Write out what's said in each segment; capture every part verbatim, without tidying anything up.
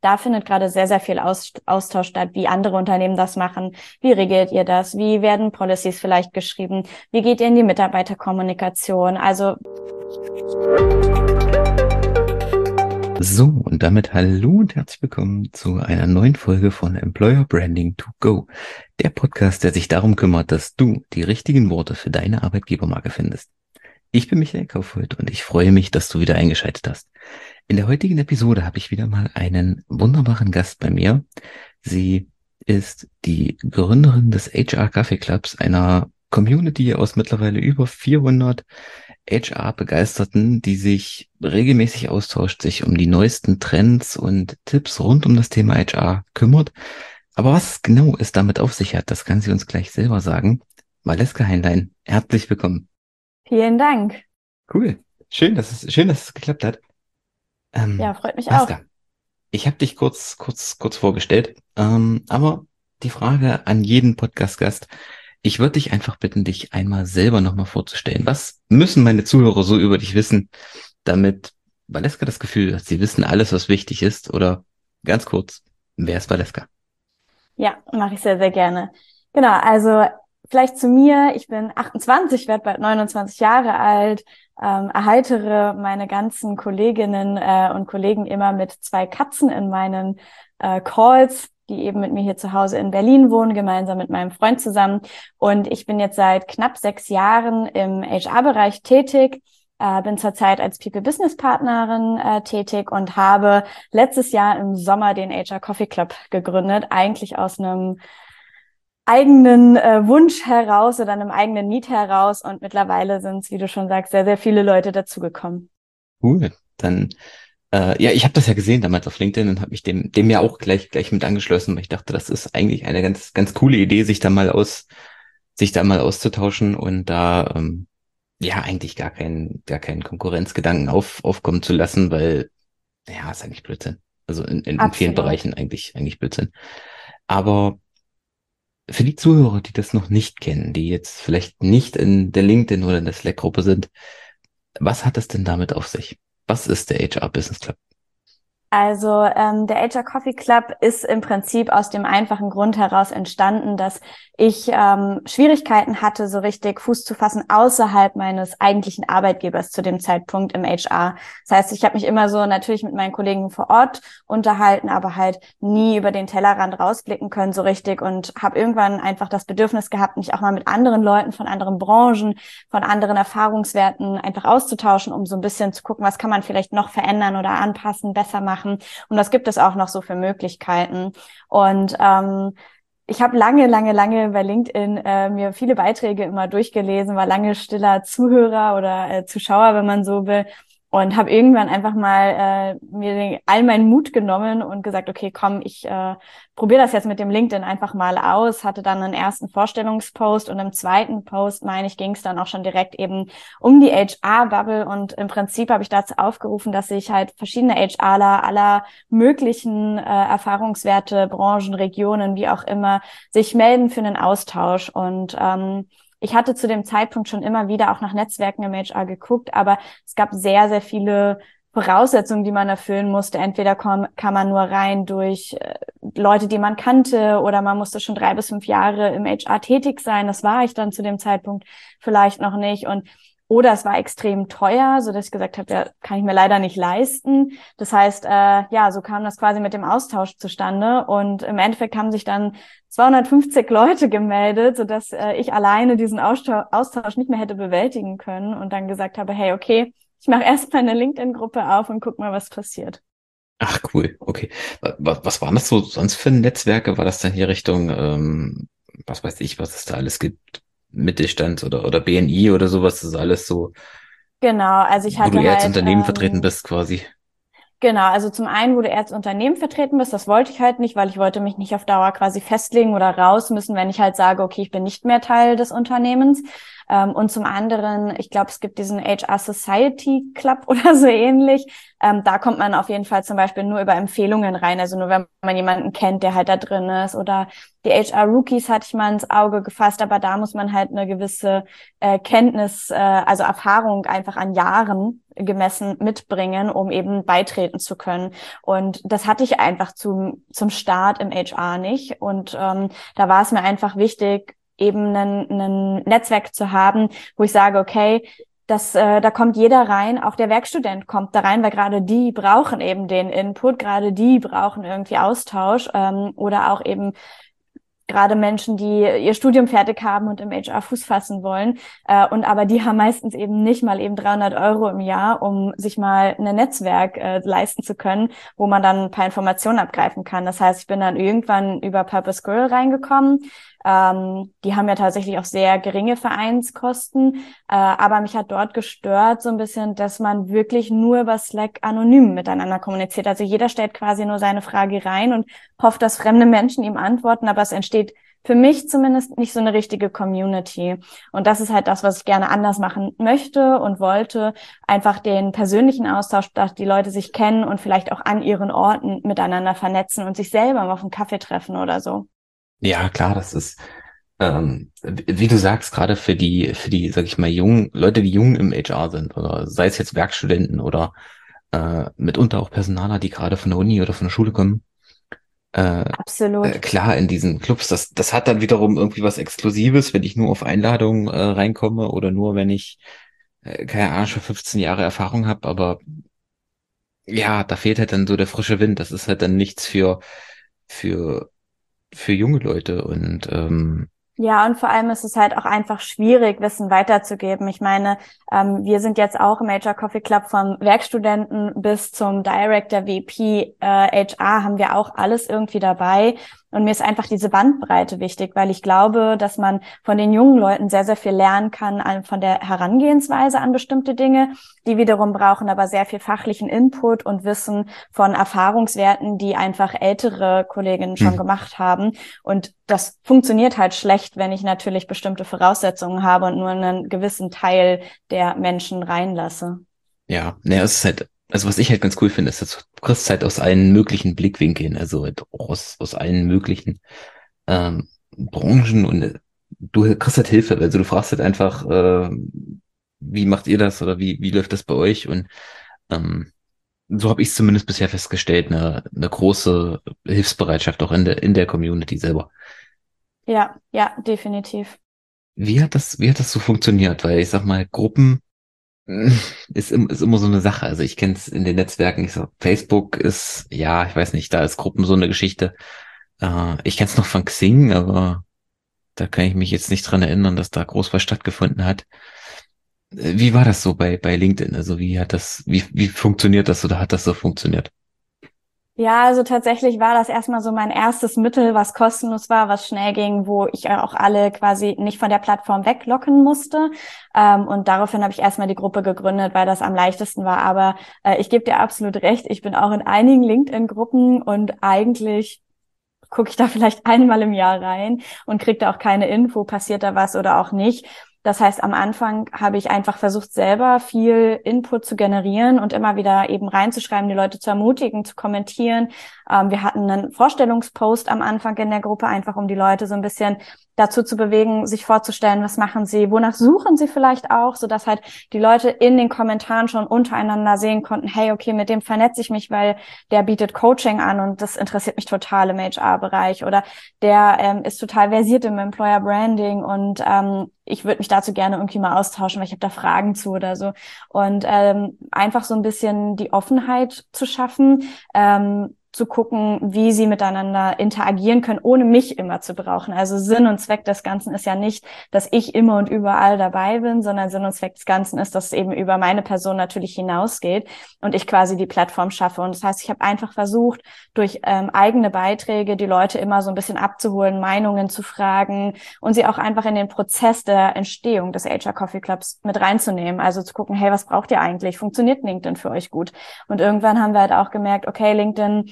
da findet gerade sehr, sehr viel Aus- Austausch statt, wie andere Unternehmen das machen. Wie regelt ihr das? Wie werden Policies vielleicht geschrieben? Wie geht ihr in die Mitarbeiterkommunikation? Also So, und damit hallo und herzlich willkommen zu einer neuen Folge von Employer Branding to Go, der Podcast, der sich darum kümmert, dass du die richtigen Worte für deine Arbeitgebermarke findest. Ich bin Michael Kaufhold und ich freue mich, dass du wieder eingeschaltet hast. In der heutigen Episode habe ich wieder mal einen wunderbaren Gast bei mir. Sie ist die Gründerin des H R Coffee Clubs, einer Community aus mittlerweile über vierhundert H R-Begeisterten, die sich regelmäßig austauscht, sich um die neuesten Trends und Tipps rund um das Thema H R kümmert. Aber was genau es damit auf sich hat, das kann sie uns gleich selber sagen. Valeska Heinlein, herzlich willkommen. vielen Dank. Cool. Schön, dass es, schön, dass es geklappt hat. Ja, Ähm, freut mich auch. Valeska, ich habe dich kurz, kurz, kurz vorgestellt. Ähm, aber die Frage an jeden Podcast-Gast: Ich würde dich einfach bitten, dich einmal selber nochmal vorzustellen. Was müssen meine Zuhörer so über dich wissen, damit Valeska das Gefühl hat, sie wissen alles, was wichtig ist? Oder ganz kurz, wer ist Valeska? Ja, mache ich sehr, sehr gerne. Genau, also vielleicht zu mir. Ich bin achtundzwanzig, werde bald neunundzwanzig Jahre alt, ähm, erheitere meine ganzen Kolleginnen äh, und Kollegen immer mit zwei Katzen in meinen äh, Calls, die eben mit mir hier zu Hause in Berlin wohnen, gemeinsam mit meinem Freund zusammen. Und ich bin jetzt seit knapp sechs Jahren im H R-Bereich tätig. Äh, bin zurzeit als People-Business-Partnerin äh, tätig und habe letztes Jahr im Sommer den H R Coffee Club gegründet, eigentlich aus einem eigenen äh, Wunsch heraus oder einem eigenen Need heraus. Und mittlerweile sind es, wie du schon sagst, sehr, sehr viele Leute dazugekommen. Cool. Dann, äh, ja, ich habe das ja gesehen damals auf LinkedIn und habe mich dem, dem ja auch gleich, gleich mit angeschlossen, weil ich dachte, das ist eigentlich eine ganz, ganz coole Idee, sich da mal aus, sich da mal auszutauschen und da, ähm, ja, eigentlich gar keinen, gar keinen Konkurrenzgedanken auf, aufkommen zu lassen, weil, ja, ist eigentlich Blödsinn. Also in, in, in vielen Absolut. Bereichen eigentlich, eigentlich Blödsinn. Aber für die Zuhörer, die das noch nicht kennen, die jetzt vielleicht nicht in der LinkedIn oder in der Slack-Gruppe sind, was hat es denn damit auf sich? Was ist der H R Business Club? Also ähm, der H R Coffee Club ist im Prinzip aus dem einfachen Grund heraus entstanden, dass ich ähm, Schwierigkeiten hatte, so richtig Fuß zu fassen außerhalb meines eigentlichen Arbeitgebers zu dem Zeitpunkt im H R. Das heißt, ich habe mich immer so natürlich mit meinen Kollegen vor Ort unterhalten, aber halt nie über den Tellerrand rausblicken können so richtig und habe irgendwann einfach das Bedürfnis gehabt, mich auch mal mit anderen Leuten von anderen Branchen, von anderen Erfahrungswerten einfach auszutauschen, um so ein bisschen zu gucken, was kann man vielleicht noch verändern oder anpassen, besser machen. Und das gibt es auch noch so für Möglichkeiten. Und ähm, ich habe lange, lange, lange bei LinkedIn äh, mir viele Beiträge immer durchgelesen, war lange stiller Zuhörer oder äh, Zuschauer, wenn man so will. Und habe irgendwann einfach mal äh, mir den, all meinen Mut genommen und gesagt, okay, komm, ich äh, probiere das jetzt mit dem LinkedIn einfach mal aus. Hatte dann einen ersten Vorstellungspost und im zweiten Post, meine ich, ging es dann auch schon direkt eben um die H R-Bubble. Und im Prinzip habe ich dazu aufgerufen, dass sich halt verschiedene HRler aller möglichen äh, Erfahrungswerte, Branchen, Regionen, wie auch immer, sich melden für einen Austausch. Und ähm, ich hatte zu dem Zeitpunkt schon immer wieder auch nach Netzwerken im H R geguckt, aber es gab sehr, sehr viele Voraussetzungen, die man erfüllen musste. Entweder kam, kam man nur rein durch äh, Leute, die man kannte, oder man musste schon drei bis fünf Jahre im H R tätig sein. Das war ich dann zu dem Zeitpunkt vielleicht noch nicht. Und oder es war extrem teuer, so dass ich gesagt habe, ja, kann ich mir leider nicht leisten. Das heißt, äh, ja, so kam das quasi mit dem Austausch zustande. Und im Endeffekt haben sich dann zweihundertfünfzig Leute gemeldet, so dass äh, ich alleine diesen Austausch, Austausch nicht mehr hätte bewältigen können und dann gesagt habe, hey, okay, ich mache erst mal eine LinkedIn-Gruppe auf und guck mal, was passiert. Ach, cool, okay. Was, was waren das so sonst für Netzwerke? War das dann hier Richtung, ähm, was weiß ich, was es da alles gibt? Mittelstand oder, oder B N I oder sowas? Das ist alles so, Genau, also ich wo du hatte eher als halt Unternehmen vertreten ähm, bist quasi. Genau, also zum einen, wo du erst Unternehmen vertreten bist, das wollte ich halt nicht, weil ich wollte mich nicht auf Dauer quasi festlegen oder raus müssen, wenn ich halt sage, okay, ich bin nicht mehr Teil des Unternehmens. Ähm, und zum anderen, ich glaube, es gibt diesen H R Society Club oder so ähnlich. Ähm, da kommt man auf jeden Fall zum Beispiel nur über Empfehlungen rein, also nur wenn man jemanden kennt, der halt da drin ist. Oder die H R Rookies hatte ich mal ins Auge gefasst, aber da muss man halt eine gewisse äh, Kenntnis, äh, also Erfahrung einfach an Jahren gemessen mitbringen, um eben beitreten zu können. Und das hatte ich einfach zum zum Start im H R nicht. Und ähm, da war es mir einfach wichtig, eben ein, ein Netzwerk zu haben, wo ich sage, okay, das, äh, da kommt jeder rein, auch der Werkstudent kommt da rein, weil gerade die brauchen eben den Input, gerade die brauchen irgendwie Austausch ähm, oder auch eben gerade Menschen, die ihr Studium fertig haben und im H R Fuß fassen wollen. Äh, und aber die haben meistens eben nicht mal eben dreihundert Euro im Jahr, um sich mal ein Netzwerk äh, leisten zu können, wo man dann ein paar Informationen abgreifen kann. Das heißt, ich bin dann irgendwann über Purpose Girl reingekommen. Ähm, die haben ja tatsächlich auch sehr geringe Vereinskosten, äh, aber mich hat dort gestört so ein bisschen, dass man wirklich nur über Slack anonym miteinander kommuniziert. Also jeder stellt quasi nur seine Frage rein und hofft, dass fremde Menschen ihm antworten, aber es entsteht für mich zumindest nicht so eine richtige Community. Und das ist halt das, was ich gerne anders machen möchte und wollte. Einfach den persönlichen Austausch, dass die Leute sich kennen und vielleicht auch an ihren Orten miteinander vernetzen und sich selber mal auf einen Kaffee treffen oder so. Ja, klar, das ist, ähm, wie du sagst, gerade für die, für die, sag ich mal, jungen Leute, die jung im H R sind, oder sei es jetzt Werkstudenten oder äh, mitunter auch Personaler, die gerade von der Uni oder von der Schule kommen. Äh, äh, Absolut. klar, in diesen Clubs, das, das hat dann wiederum irgendwie was Exklusives, wenn ich nur auf Einladung äh, reinkomme oder nur, wenn ich, äh, keine Ahnung, schon fünfzehn Jahre Erfahrung habe, aber ja, da fehlt halt dann so der frische Wind. Das ist halt dann nichts für, für, für junge Leute und ähm, Ja, und vor allem ist es halt auch einfach schwierig, Wissen weiterzugeben. Ich meine, ähm, wir sind jetzt auch im H R Coffee Club vom Werkstudenten bis zum Director, V P, äh, H R haben wir auch alles irgendwie dabei. Und mir ist einfach diese Bandbreite wichtig, weil ich glaube, dass man von den jungen Leuten sehr, sehr viel lernen kann an, von der Herangehensweise an bestimmte Dinge. Die wiederum brauchen aber sehr viel fachlichen Input und Wissen von Erfahrungswerten, die einfach ältere Kolleginnen schon hm, gemacht haben. Und das funktioniert halt schlecht, wenn ich natürlich bestimmte Voraussetzungen habe und nur einen gewissen Teil der Menschen reinlasse. ja, naja, es ist halt, also was ich halt ganz cool finde, ist, dass du kriegst halt aus allen möglichen Blickwinkeln, also halt auch aus, aus allen möglichen ähm, Branchen und äh, du kriegst halt Hilfe, also du fragst halt einfach, äh, wie macht ihr das oder wie, wie läuft das bei euch? Und ähm, so habe ich es zumindest bisher festgestellt, eine, eine große Hilfsbereitschaft auch in der, in der Community selber. Ja, ja, definitiv. Wie hat das, wie hat das so funktioniert? Weil ich sag mal, Gruppen ist, im- ist immer so eine Sache. Also ich kenne es in den Netzwerken, ich so, Facebook ist, ja, ich weiß nicht, da ist Gruppen so eine Geschichte. Äh, ich kenne es noch von Xing, aber da kann ich mich jetzt nicht dran erinnern, dass da groß was stattgefunden hat. Äh, Wie war das so bei, bei LinkedIn? Also wie hat das, wie, wie funktioniert das oder hat das so funktioniert? Ja, also tatsächlich war das erstmal so mein erstes Mittel, was kostenlos war, was schnell ging, wo ich auch alle quasi nicht von der Plattform weglocken musste. Ähm, und daraufhin habe ich erstmal die Gruppe gegründet, weil das am leichtesten war. Aber äh, ich gebe dir absolut recht, ich bin auch in einigen LinkedIn-Gruppen und eigentlich gucke ich da vielleicht einmal im Jahr rein und kriege da auch keine Info, passiert da was oder auch nicht. Das heißt, am Anfang habe ich einfach versucht, selber viel Input zu generieren und immer wieder eben reinzuschreiben, die Leute zu ermutigen, zu kommentieren. Ähm, wir hatten einen Vorstellungspost am Anfang in der Gruppe, einfach um die Leute so ein bisschen dazu zu bewegen, sich vorzustellen, was machen sie, wonach suchen sie vielleicht auch, sodass halt die Leute in den Kommentaren schon untereinander sehen konnten, hey, okay, mit dem vernetze ich mich, weil der bietet Coaching an und das interessiert mich total im H R-Bereich oder der ähm, ist total versiert im Employer Branding und ähm, ich würde mich dazu gerne irgendwie mal austauschen, weil ich habe da Fragen zu oder so. Und ähm, einfach so ein bisschen die Offenheit zu schaffen, ähm, zu gucken, wie sie miteinander interagieren können, ohne mich immer zu brauchen. Also Sinn und Zweck des Ganzen ist ja nicht, dass ich immer und überall dabei bin, sondern Sinn und Zweck des Ganzen ist, dass es eben über meine Person natürlich hinausgeht und ich quasi die Plattform schaffe. Und das heißt, ich habe einfach versucht, durch ähm, eigene Beiträge die Leute immer so ein bisschen abzuholen, Meinungen zu fragen und sie auch einfach in den Prozess der Entstehung des H R Coffee Clubs mit reinzunehmen. Also zu gucken, hey, was braucht ihr eigentlich? Funktioniert LinkedIn für euch gut? Und irgendwann haben wir halt auch gemerkt, okay, LinkedIn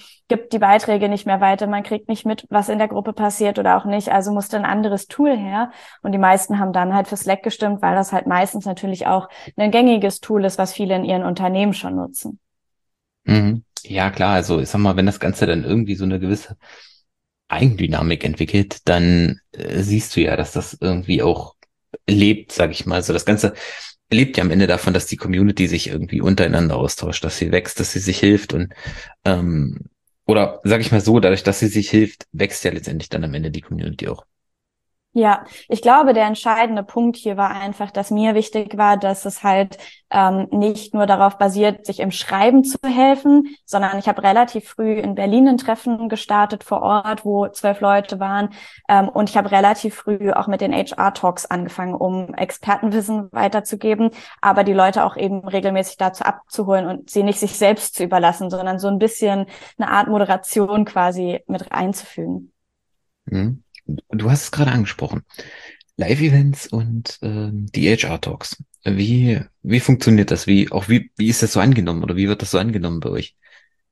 gibt die Beiträge nicht mehr weiter, man kriegt nicht mit, was in der Gruppe passiert oder auch nicht, also musste ein anderes Tool her und die meisten haben dann halt für Slack gestimmt, weil das halt meistens natürlich auch ein gängiges Tool ist, was viele in ihren Unternehmen schon nutzen. Mhm. Ja, klar, also ich sag mal, wenn das Ganze dann irgendwie so eine gewisse Eigendynamik entwickelt, dann äh, siehst du ja, dass das irgendwie auch lebt, sag ich mal. Also das Ganze lebt ja am Ende davon, dass die Community sich irgendwie untereinander austauscht, dass sie wächst, dass sie sich hilft und ähm, oder sag ich mal so, dadurch, dass sie sich hilft, wächst ja letztendlich dann am Ende die Community auch. Ja, ich glaube, der entscheidende Punkt hier war einfach, dass mir wichtig war, dass es halt ähm, nicht nur darauf basiert, sich im Schreiben zu helfen, sondern ich habe relativ früh in Berlin ein Treffen gestartet vor Ort, wo zwölf Leute waren ähm, und ich habe relativ früh auch mit den H R-Talks angefangen, um Expertenwissen weiterzugeben, aber die Leute auch eben regelmäßig dazu abzuholen und sie nicht sich selbst zu überlassen, sondern so ein bisschen eine Art Moderation quasi mit einzufügen. Mhm. Du hast es gerade angesprochen. Live-Events und ähm, die H R-Talks. Wie, wie funktioniert das? Wie, auch wie, wie ist das so angenommen oder wie wird das so angenommen bei euch?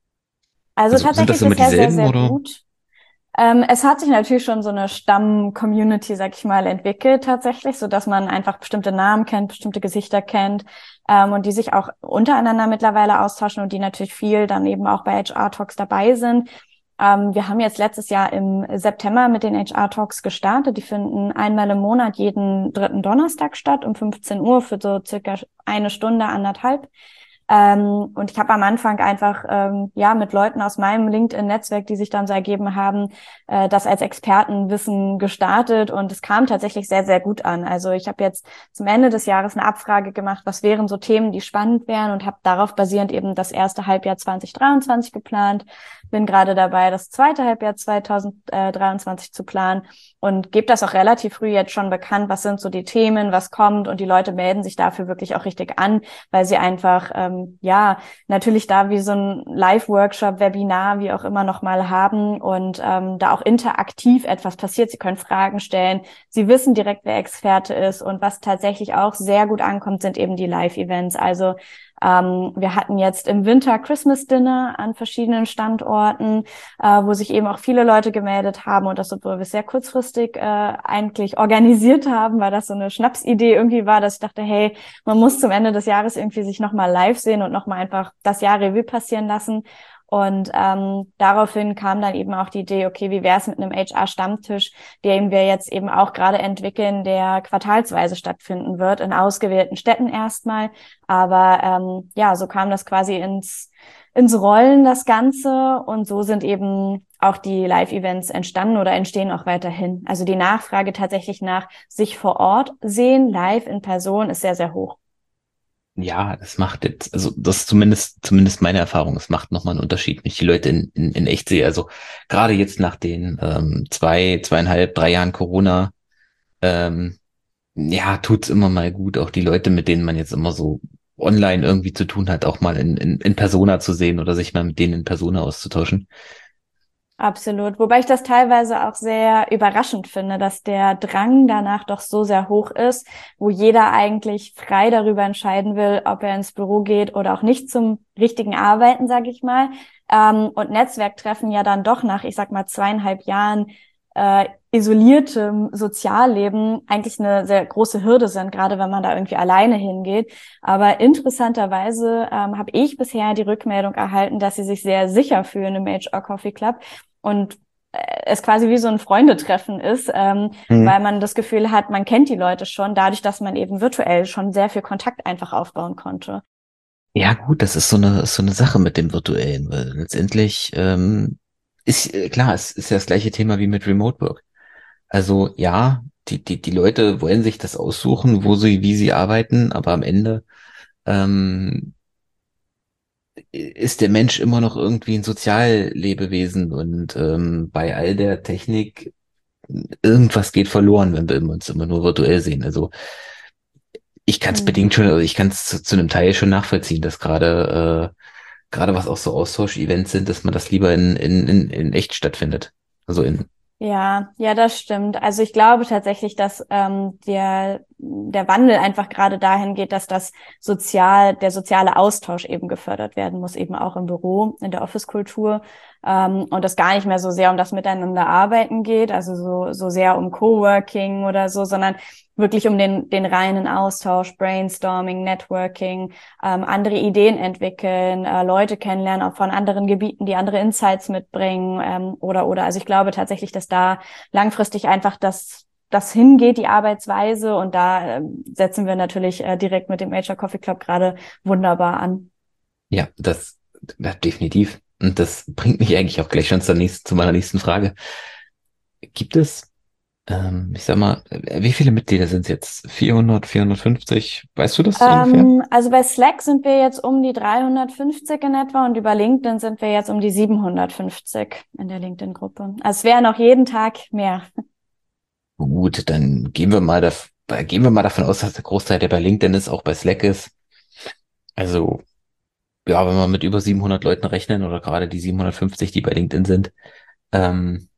Also Also sind das tatsächlich immer bisher sehr, dieselben sehr oder? gut. Ähm, es hat sich natürlich schon so eine Stamm-Community, sag ich mal, entwickelt tatsächlich, so dass man einfach bestimmte Namen kennt, bestimmte Gesichter kennt, ähm, und die sich auch untereinander mittlerweile austauschen und die natürlich viel dann eben auch bei H R-Talks dabei sind. Ähm, wir haben jetzt letztes Jahr im September mit den H R-Talks gestartet. Die finden einmal im Monat jeden dritten Donnerstag statt um fünfzehn Uhr für so circa eine Stunde, anderthalb. Ähm, und ich habe am Anfang einfach ähm, ja mit Leuten aus meinem LinkedIn-Netzwerk, die sich dann so ergeben haben, äh, das als Expertenwissen gestartet und es kam tatsächlich sehr, sehr gut an. Also ich habe jetzt zum Ende des Jahres eine Abfrage gemacht, was wären so Themen, die spannend wären und habe darauf basierend eben das erste Halbjahr zwanzig dreiundzwanzig geplant. Bin gerade dabei, das zweite Halbjahr zwanzig dreiundzwanzig zu planen und gebe das auch relativ früh jetzt schon bekannt, was sind so die Themen, was kommt und die Leute melden sich dafür wirklich auch richtig an, weil sie einfach ähm, ja natürlich da wie so ein Live-Workshop, Webinar, wie auch immer nochmal haben und ähm, da auch interaktiv etwas passiert. Sie können Fragen stellen, sie wissen direkt, wer Experte ist und was tatsächlich auch sehr gut ankommt, sind eben die Live-Events. Also ähm, wir hatten jetzt im Winter Christmas Dinner an verschiedenen Standorten, äh, wo sich eben auch viele Leute gemeldet haben und das, obwohl wir es sehr kurzfristig äh, eigentlich organisiert haben, weil das so eine Schnapsidee irgendwie war, dass ich dachte, hey, man muss zum Ende des Jahres irgendwie sich nochmal live sehen und nochmal einfach das Jahr Revue passieren lassen. Und ähm, daraufhin kam dann eben auch die Idee, okay, wie wäre es mit einem H R-Stammtisch, den wir jetzt eben auch gerade entwickeln, der quartalsweise stattfinden wird, in ausgewählten Städten erstmal. Aber ähm, ja, so kam das quasi ins ins Rollen, das Ganze. Und so sind eben auch die Live-Events entstanden oder entstehen auch weiterhin. Also die Nachfrage tatsächlich nach sich vor Ort sehen, live in Person, ist sehr, sehr hoch. Ja, es macht jetzt, also das ist zumindest, zumindest meine Erfahrung, es macht nochmal einen Unterschied, wenn ich die Leute in, in, in echt sehe. Also gerade jetzt nach den ähm, zwei, zweieinhalb, drei Jahren Corona, ähm, ja, tut's immer mal gut, auch die Leute, mit denen man jetzt immer so online irgendwie zu tun hat, auch mal in, in, in Persona zu sehen oder sich mal mit denen in Persona auszutauschen. Absolut. Wobei ich das teilweise auch sehr überraschend finde, dass der Drang danach doch so sehr hoch ist, wo jeder eigentlich frei darüber entscheiden will, ob er ins Büro geht oder auch nicht zum richtigen Arbeiten, sage ich mal. Ähm, und Netzwerktreffen ja dann doch nach, ich sag mal, zweieinhalb Jahren äh, isoliertem Sozialleben eigentlich eine sehr große Hürde sind, gerade wenn man da irgendwie alleine hingeht. Aber interessanterweise ähm, habe ich bisher die Rückmeldung erhalten, dass sie sich sehr sicher fühlen im H R Coffee Club und äh, es quasi wie so ein Freundetreffen ist, ähm, weil Mhm. man das Gefühl hat, man kennt die Leute schon, dadurch, dass man eben virtuell schon sehr viel Kontakt einfach aufbauen konnte. Ja, gut, das ist so eine, ist so eine Sache mit dem Virtuellen, weil letztendlich ähm, ist äh, klar, es ist ja das gleiche Thema wie mit Remote Work. Also ja, die, die, die Leute wollen sich das aussuchen, wo sie, wie sie arbeiten, aber am Ende ähm, ist der Mensch immer noch irgendwie ein Soziallebewesen und ähm, bei all der Technik irgendwas geht verloren, wenn wir uns immer nur virtuell sehen. Also ich kann es Hm. bedingt schon, also ich kann es zu, zu einem Teil schon nachvollziehen, dass gerade äh, gerade was auch so Austausch-Events sind, dass man das lieber in, in, in, in echt stattfindet. Also in, Ja, ja, das stimmt. Also ich glaube tatsächlich, dass ähm, der der Wandel einfach gerade dahin geht, dass das sozial der soziale Austausch eben gefördert werden muss, eben auch im Büro, in der Office-Kultur. ähm, und es gar nicht mehr so sehr um das Miteinander arbeiten geht, also so, so sehr um Coworking oder so, sondern wirklich um den, den reinen Austausch, Brainstorming, Networking, ähm, andere Ideen entwickeln, äh, Leute kennenlernen, auch von anderen Gebieten, die andere Insights mitbringen, ähm, oder, oder. Also ich glaube tatsächlich, dass da langfristig einfach das, das hingeht, die Arbeitsweise. Und da äh, setzen wir natürlich äh, direkt mit dem H R Coffee Club gerade wunderbar an. Ja, das, ja, definitiv. Und das bringt mich eigentlich auch gleich schon zur nächsten, zu meiner nächsten Frage. Gibt es, ähm, ich sag mal, äh, wie viele Mitglieder sind es jetzt? vierhundert, vierhundertfünfzig? Weißt du das ungefähr? Ähm, also bei Slack sind wir jetzt um die dreihundertfünfzig in etwa und über LinkedIn sind wir jetzt um die siebenhundertfünfzig in der LinkedIn-Gruppe. Also es wären auch jeden Tag mehr. Gut, dann gehen wir mal, da, gehen wir mal davon aus, dass der Großteil, der bei LinkedIn ist, auch bei Slack ist. Also, ja, wenn wir mit über siebenhundert Leuten rechnen oder gerade die siebenhundertfünfzig, die bei LinkedIn sind, ähm,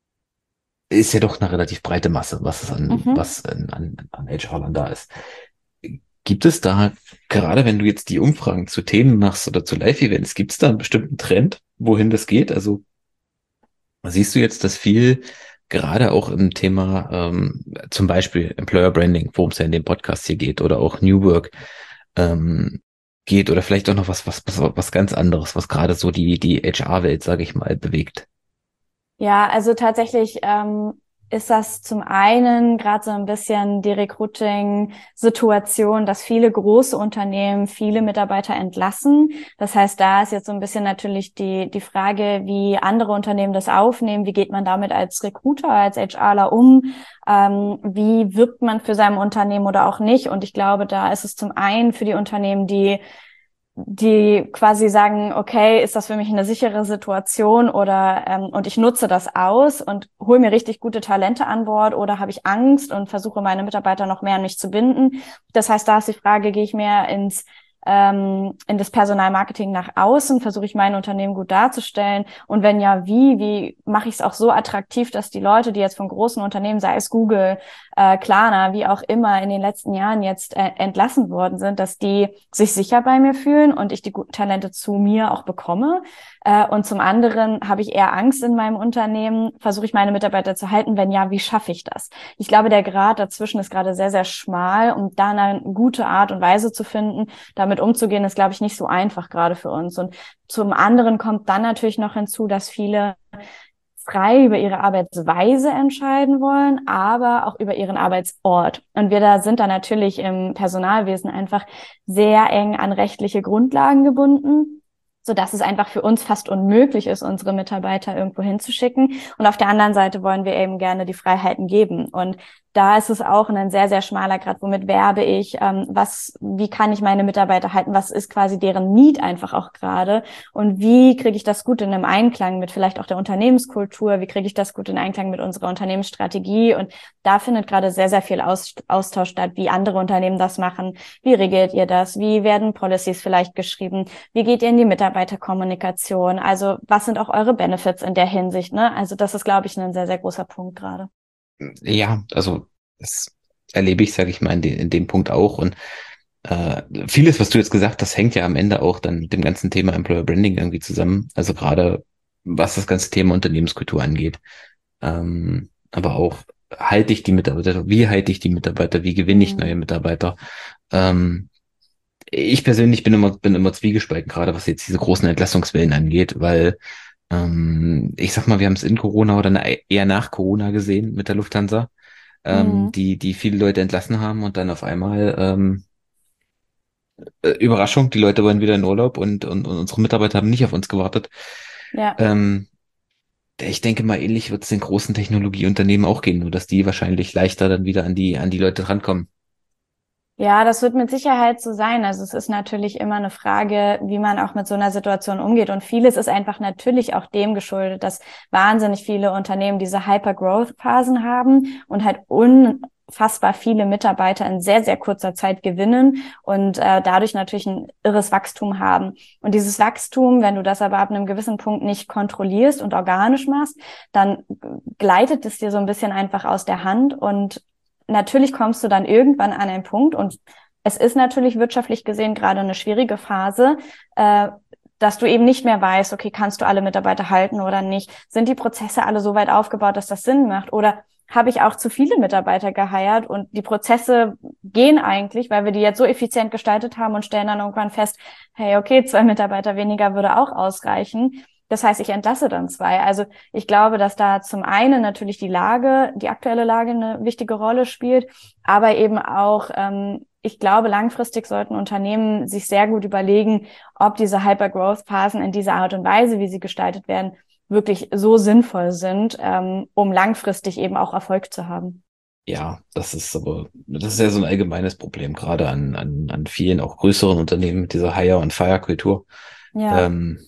ist ja doch eine relativ breite Masse, was es an, Mhm. was an, an, an H R-Lern da ist. Gibt es da, gerade wenn du jetzt die Umfragen zu Themen machst oder zu Live-Events, gibt es da einen bestimmten Trend, wohin das geht? Also siehst du jetzt, dass viel, gerade auch im Thema ähm, zum Beispiel Employer Branding, worum es ja in dem Podcast hier geht, oder auch New Work ähm, geht, oder vielleicht auch noch was, was, was, was ganz anderes, was gerade so die, die H R-Welt, sage ich mal, bewegt? Ja, also tatsächlich ähm, ist das zum einen gerade so ein bisschen die Recruiting-Situation, dass viele große Unternehmen viele Mitarbeiter entlassen. Das heißt, da ist jetzt so ein bisschen natürlich die die Frage, wie andere Unternehmen das aufnehmen. Wie geht man damit als Recruiter, als HRler um? Ähm, wie wirbt man für sein Unternehmen oder auch nicht? Und ich glaube, da ist es zum einen für die Unternehmen, die die quasi sagen, okay, ist das für mich eine sichere Situation oder ähm, und ich nutze das aus und hole mir richtig gute Talente an Bord oder habe ich Angst und versuche meine Mitarbeiter noch mehr an mich zu binden. Das heißt, da ist die Frage, gehe ich mehr ins ähm, in das Personalmarketing nach außen, versuche ich mein Unternehmen gut darzustellen und wenn ja, wie, wie mache ich es auch so attraktiv, dass die Leute, die jetzt von großen Unternehmen, sei es Google, äh, Klarna, wie auch immer in den letzten Jahren jetzt äh, entlassen worden sind, dass die sich sicher bei mir fühlen und ich die guten Talente zu mir auch bekomme. Äh, und zum anderen habe ich eher Angst in meinem Unternehmen, versuche ich meine Mitarbeiter zu halten, wenn ja, wie schaffe ich das? Ich glaube, der Grad dazwischen ist gerade sehr, sehr schmal, um da eine gute Art und Weise zu finden, damit umzugehen, ist, glaube ich, nicht so einfach gerade für uns. Und zum anderen kommt dann natürlich noch hinzu, dass viele frei über ihre Arbeitsweise entscheiden wollen, aber auch über ihren Arbeitsort. Und wir da sind da natürlich im Personalwesen einfach sehr eng an rechtliche Grundlagen gebunden, sodass es einfach für uns fast unmöglich ist, unsere Mitarbeiter irgendwo hinzuschicken. Und auf der anderen Seite wollen wir eben gerne die Freiheiten geben. Und da ist es auch ein sehr, sehr schmaler Grad, womit werbe ich, ähm, was, wie kann ich meine Mitarbeiter halten, was ist quasi deren Need einfach auch gerade und wie kriege ich das gut in einem Einklang mit vielleicht auch der Unternehmenskultur, wie kriege ich das gut in Einklang mit unserer Unternehmensstrategie und da findet gerade sehr, sehr viel Aus- Austausch statt, wie andere Unternehmen das machen, wie regelt ihr das, wie werden Policies vielleicht geschrieben, wie geht ihr in die Mitarbeiterkommunikation, also was sind auch eure Benefits in der Hinsicht, ne? Also das ist, glaube ich, ein sehr, sehr großer Punkt gerade. Ja, also das erlebe ich, sage ich mal, in, de, in dem Punkt auch. Und äh, vieles, was du jetzt gesagt hast, hängt ja am Ende auch dann mit dem ganzen Thema Employer Branding irgendwie zusammen. Also gerade was das ganze Thema Unternehmenskultur angeht. Ähm, aber auch, halte ich die Mitarbeiter, wie halte ich die Mitarbeiter, wie gewinne ich neue Mhm. Mitarbeiter? Ähm, ich persönlich bin immer, bin immer zwiegespalten, gerade was jetzt diese großen Entlassungswellen angeht, weil ähm, ich sag mal, wir haben es in Corona oder na- eher nach Corona gesehen mit der Lufthansa, ähm, Mhm. die, die viele Leute entlassen haben und dann auf einmal, ähm, äh, Überraschung, die Leute wollen wieder in Urlaub und, und, und unsere Mitarbeiter haben nicht auf uns gewartet. Ja. Ähm, ich denke mal, ähnlich wird es den großen Technologieunternehmen auch gehen, nur dass die wahrscheinlich leichter dann wieder an die, an die Leute rankommen. Ja, das wird mit Sicherheit so sein. Also es ist natürlich immer eine Frage, wie man auch mit so einer Situation umgeht. Und vieles ist einfach natürlich auch dem geschuldet, dass wahnsinnig viele Unternehmen diese Hyper-Growth-Phasen haben und halt unfassbar viele Mitarbeiter in sehr, sehr kurzer Zeit gewinnen und äh, dadurch natürlich ein irres Wachstum haben. Und dieses Wachstum, wenn du das aber ab einem gewissen Punkt nicht kontrollierst und organisch machst, dann gleitet es dir so ein bisschen einfach aus der Hand und natürlich kommst du dann irgendwann an einen Punkt und es ist natürlich wirtschaftlich gesehen gerade eine schwierige Phase, äh, dass du eben nicht mehr weißt, okay, kannst du alle Mitarbeiter halten oder nicht? Sind die Prozesse alle so weit aufgebaut, dass das Sinn macht? Oder habe ich auch zu viele Mitarbeiter geheiert und die Prozesse gehen eigentlich, weil wir die jetzt so effizient gestaltet haben und stellen dann irgendwann fest, hey, okay, zwei Mitarbeiter weniger würde auch ausreichen. Das heißt, ich entlasse dann zwei. Also ich glaube, dass da zum einen natürlich die Lage, die aktuelle Lage eine wichtige Rolle spielt, aber eben auch, ähm, ich glaube, langfristig sollten Unternehmen sich sehr gut überlegen, ob diese Hyper-Growth-Phasen in dieser Art und Weise, wie sie gestaltet werden, wirklich so sinnvoll sind, ähm, um langfristig eben auch Erfolg zu haben. Ja, das ist aber, das ist ja so ein allgemeines Problem, gerade an, an, an vielen auch größeren Unternehmen mit dieser Hire- und Fire-Kultur. Ja. Ähm,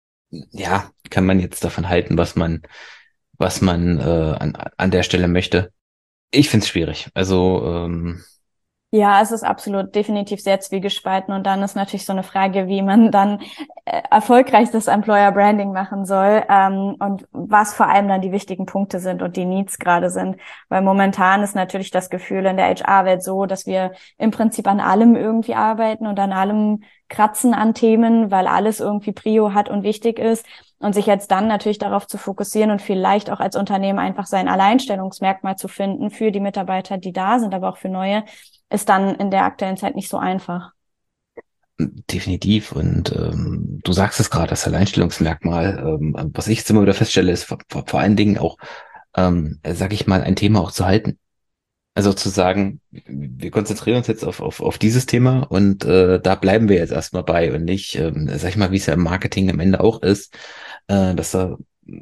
ja, kann man jetzt davon halten, was man, was man äh, an, an der Stelle möchte. Ich finde es schwierig. Also, ähm, Ja, es ist absolut definitiv sehr zwiegespalten und dann ist natürlich so eine Frage, wie man dann äh, erfolgreich das Employer Branding machen soll, ähm, und was vor allem dann die wichtigen Punkte sind und die Needs gerade sind, weil momentan ist natürlich das Gefühl in der H R-Welt so, dass wir im Prinzip an allem irgendwie arbeiten und an allem kratzen an Themen, weil alles irgendwie Prio hat und wichtig ist und sich jetzt dann natürlich darauf zu fokussieren und vielleicht auch als Unternehmen einfach sein Alleinstellungsmerkmal zu finden für die Mitarbeiter, die da sind, aber auch für neue, ist dann in der aktuellen Zeit nicht so einfach. definitiv. Und ähm, du sagst es gerade, das Alleinstellungsmerkmal. Ähm, was ich jetzt immer wieder feststelle, ist vor, vor, vor allen Dingen auch, ähm, sag ich mal, ein Thema auch zu halten. Also zu sagen, wir konzentrieren uns jetzt auf, auf, auf dieses Thema und äh, da bleiben wir jetzt erstmal bei und nicht, ähm, sag ich mal, wie es ja im Marketing am Ende auch ist, äh, dass da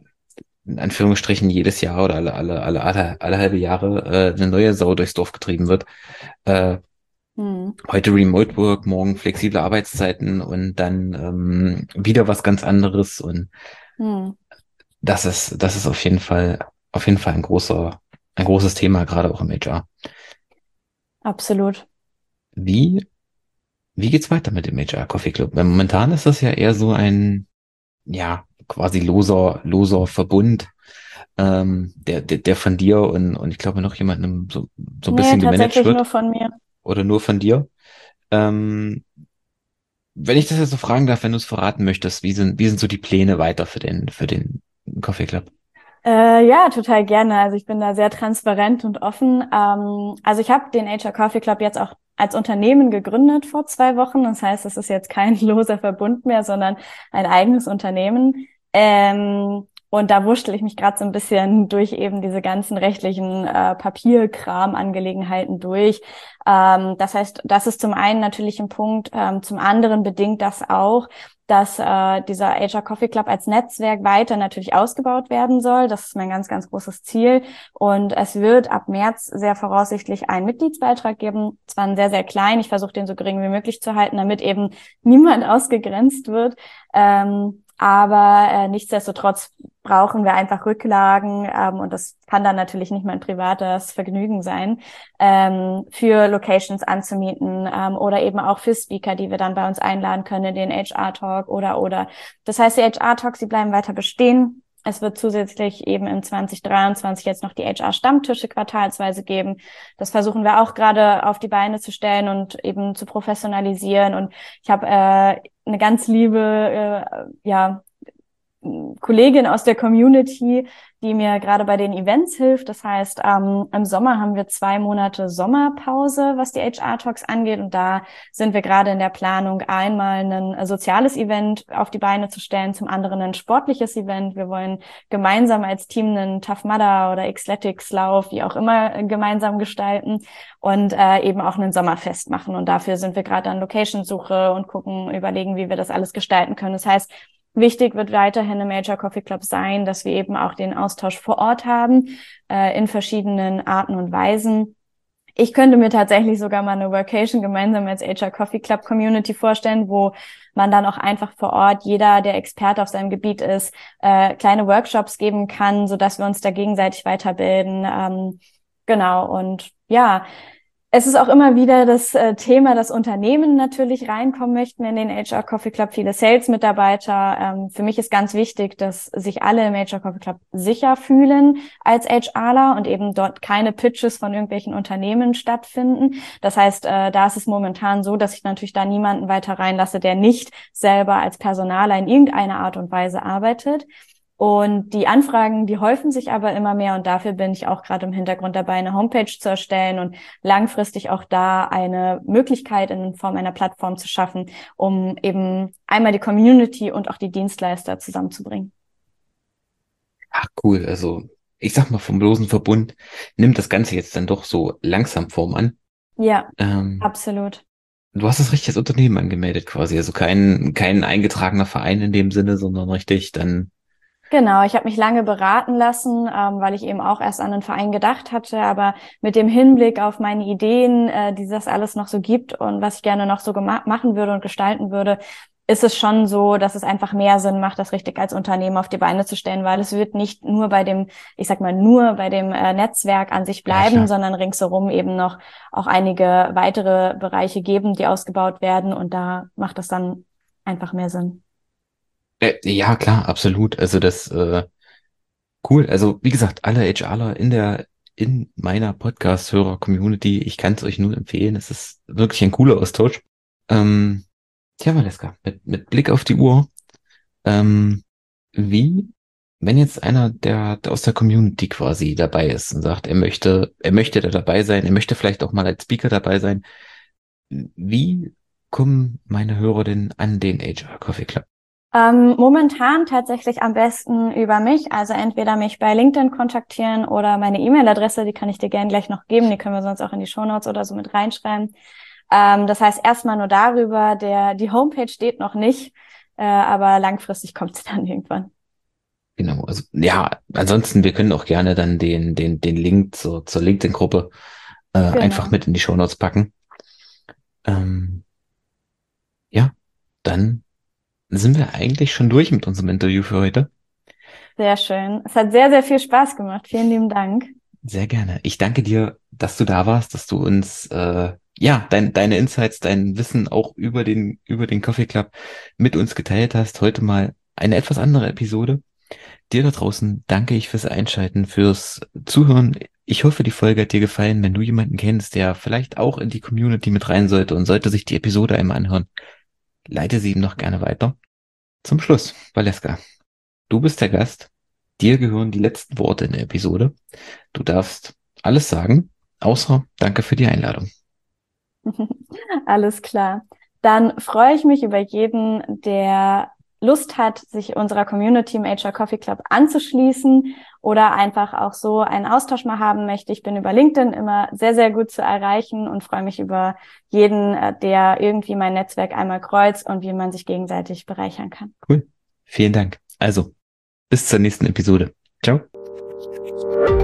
in Anführungsstrichen jedes Jahr oder alle, alle, alle, alle, alle halbe Jahre äh, eine neue Sau durchs Dorf getrieben wird. Äh, Hm. heute Remote Work, morgen flexible Arbeitszeiten und dann ähm, wieder was ganz anderes und Hm. das ist, das ist auf jeden Fall, auf jeden Fall ein großer, ein großes Thema, gerade auch im H R. Absolut. Wie Wie geht's weiter mit dem H R Coffee Club? Weil momentan ist das ja eher so ein, ja, quasi loser, loser Verbund, ähm, der, der, der von dir und, und ich glaube noch jemandem so, so ein Nee, bisschen gemanagt tatsächlich nur wird von mir. oder nur von dir. Ähm, wenn ich das jetzt so fragen darf, wenn du es verraten möchtest, wie sind, wie sind so die Pläne weiter für den, für den Coffee Club? Äh, ja, total gerne. Also ich bin da sehr transparent und offen. Ähm, also ich habe den H R Coffee Club jetzt auch als Unternehmen gegründet vor zwei Wochen. Das heißt, es ist jetzt kein loser Verbund mehr, sondern ein eigenes Unternehmen. Ähm, und da wurschtel ich mich gerade so ein bisschen durch eben diese ganzen rechtlichen äh, Papierkram-Angelegenheiten durch. Ähm, das heißt, das ist zum einen natürlich ein Punkt. Ähm, zum anderen bedingt das auch, dass äh, dieser H R Coffee Club als Netzwerk weiter natürlich ausgebaut werden soll. Das ist mein ganz, ganz großes Ziel. Und es wird ab März sehr voraussichtlich einen Mitgliedsbeitrag geben. Zwar einen sehr, sehr klein. Ich versuche den so gering wie möglich zu halten, damit eben niemand ausgegrenzt wird. Ähm, aber äh, nichtsdestotrotz brauchen wir einfach Rücklagen, ähm, und das kann dann natürlich nicht mein privates Vergnügen sein, ähm, für Locations anzumieten, ähm, oder eben auch für Speaker, die wir dann bei uns einladen können in den H R-Talk oder oder. Das heißt, die H R-Talks, die bleiben weiter bestehen. Es wird zusätzlich eben im zwanzig dreiundzwanzig jetzt noch die H R-Stammtische quartalsweise geben. Das versuchen wir auch gerade auf die Beine zu stellen und eben zu professionalisieren. Und ich habe äh, eine ganz liebe, äh, ja, Kollegin aus der Community, die mir gerade bei den Events hilft. Das heißt, ähm, im Sommer haben wir zwei Monate Sommerpause, was die H R-Talks angeht. Und da sind wir gerade in der Planung, einmal ein soziales Event auf die Beine zu stellen, zum anderen ein sportliches Event. Wir wollen gemeinsam als Team einen Tough Mudder oder Xletics-Lauf, wie auch immer, gemeinsam gestalten und äh, eben auch ein Sommerfest machen. Und dafür sind wir gerade an Location-Suche und gucken, überlegen, wie wir das alles gestalten können. Das heißt, wichtig wird weiterhin im H R Coffee Club sein, dass wir eben auch den Austausch vor Ort haben, äh, in verschiedenen Arten und Weisen. Ich könnte mir tatsächlich sogar mal eine Workation gemeinsam als H R Coffee Club Community vorstellen, wo man dann auch einfach vor Ort, jeder, der Experte auf seinem Gebiet ist, äh, kleine Workshops geben kann, sodass wir uns da gegenseitig weiterbilden. Ähm, genau, und ja, Es ist auch immer wieder das äh, Thema, dass Unternehmen natürlich reinkommen möchten in den H R Coffee Club, viele Sales-Mitarbeiter. Ähm, für mich ist ganz wichtig, dass sich alle im H R Coffee Club sicher fühlen als HRler und eben dort keine Pitches von irgendwelchen Unternehmen stattfinden. Das heißt, äh, da ist es momentan so, dass ich natürlich da niemanden weiter reinlasse, der nicht selber als Personaler in irgendeiner Art und Weise arbeitet. Und die Anfragen, die häufen sich aber immer mehr und dafür bin ich auch gerade im Hintergrund dabei, eine Homepage zu erstellen und langfristig auch da eine Möglichkeit in Form einer Plattform zu schaffen, um eben einmal die Community und auch die Dienstleister zusammenzubringen. Ach cool, also ich sag mal, vom losen Verbund nimmt das Ganze jetzt dann doch so langsam Form an. Ja, Ähm, absolut. Du hast das richtig als Unternehmen angemeldet quasi, also kein, kein eingetragener Verein in dem Sinne, sondern richtig dann. Genau, ich habe mich lange beraten lassen, ähm, weil ich eben auch erst an einen Verein gedacht hatte, aber mit dem Hinblick auf meine Ideen, äh, die das alles noch so gibt und was ich gerne noch so gema- machen würde und gestalten würde, ist es schon so, dass es einfach mehr Sinn macht, das richtig als Unternehmen auf die Beine zu stellen, weil es wird nicht nur bei dem, ich sag mal, nur bei dem äh, Netzwerk an sich Ja, bleiben, klar. sondern ringsherum eben noch auch einige weitere Bereiche geben, die ausgebaut werden und da macht es dann einfach mehr Sinn. Äh, ja, klar, absolut. Also das, äh, cool. Also wie gesagt, alle HRler in der, in meiner Podcast-Hörer-Community, ich kann es euch nur empfehlen. Es ist wirklich ein cooler Austausch. Ähm, Tja, Valeska, mit, mit Blick auf die Uhr, ähm, wie, wenn jetzt einer der, der aus der Community quasi dabei ist und sagt, er möchte, er möchte da dabei sein, er möchte vielleicht auch mal als Speaker dabei sein, wie kommen meine Hörer denn an den H R Coffee Club? Ähm, momentan tatsächlich am besten über mich, also entweder mich bei LinkedIn kontaktieren oder meine E-Mail-Adresse, die kann ich dir gerne gleich noch geben, die können wir sonst auch in die Shownotes oder so mit reinschreiben. Ähm, das heißt erstmal nur darüber, der die Homepage steht noch nicht, äh, aber langfristig kommt sie dann irgendwann. Genau, also ja, ansonsten, wir können auch gerne dann den, den, den Link zur, zur LinkedIn-Gruppe äh, einfach Genau, mit in die Shownotes packen. Ähm, ja, dann sind wir eigentlich schon durch mit unserem Interview für heute. sehr schön. Es hat sehr, sehr viel Spaß gemacht. Vielen lieben Dank. Sehr gerne. Ich danke dir, dass du da warst, dass du uns äh, ja dein, deine Insights, dein Wissen auch über den über den Coffee Club mit uns geteilt hast. Heute mal eine etwas andere Episode. Dir da draußen danke ich fürs Einschalten, fürs Zuhören. Ich hoffe, die Folge hat dir gefallen. Wenn du jemanden kennst, der vielleicht auch in die Community mit rein sollte und sollte sich die Episode einmal anhören, leite sie ihm noch gerne weiter. Zum Schluss, Valeska, du bist der Gast. Dir gehören die letzten Worte in der Episode. Du darfst alles sagen, außer danke für die Einladung. Alles klar. Dann freue ich mich über jeden, der Lust hat, sich unserer Community im H R Coffee Club anzuschließen oder einfach auch so einen Austausch mal haben möchte. Ich bin über LinkedIn immer sehr, sehr gut zu erreichen und freue mich über jeden, äh, der irgendwie mein Netzwerk einmal kreuzt und wie man sich gegenseitig bereichern kann. Cool. Vielen Dank. Also, bis zur nächsten Episode. Ciao.